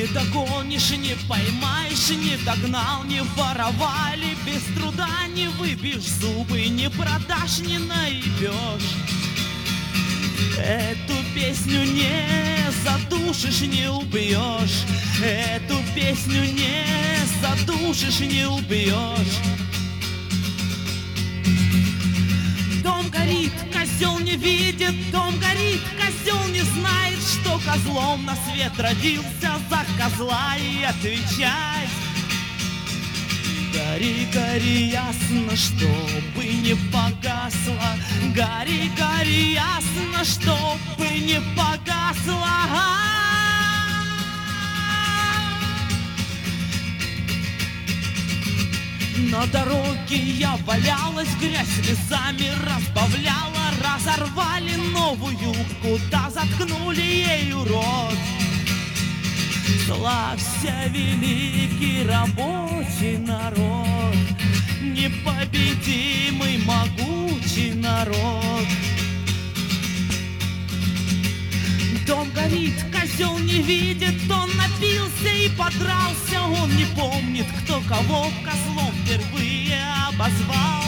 Не догонишь, не поймаешь, не догнал, не воровали, без труда не выбьешь зубы, не продашь, не наебешь. Эту песню не задушишь, не убьешь. Эту песню не задушишь, не убьешь. Дом горит, козел не видит, дом горит, козел не знает, что козлом на свет родился, за козла и отвечать. Гори, гори, ясно, чтобы не погасла. Гори, гори, ясно, чтобы не погасла. На дороге я валялась, грязь слезами разбавляла. Разорвали новую, куда заткнули ею рот. Славься, великий рабочий народ, непобедимый могучий народ. Дом горит, козел не видит, он напился и подрался. Он не помнит, кто кого козлом впервые обозвал.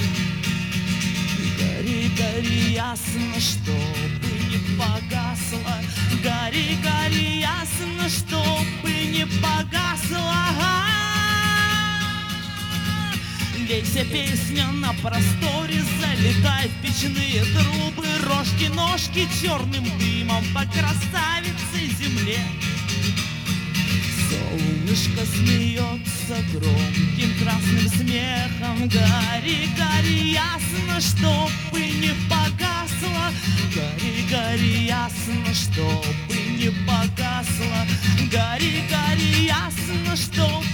Гори, гори, ясно, чтобы не погасла. Гори, гори, ясно, чтобы не погасла. Лейся, песня на просторе, залетай в печные трубы. Рожки, ножки черным дымом по красавице земле. Солнышко смеется громким красным смехом. Гори, гори, ясно, чтобы не погасла. Гори, гори, ясно, чтобы не погасла. Гори, гори, ясно, чтобы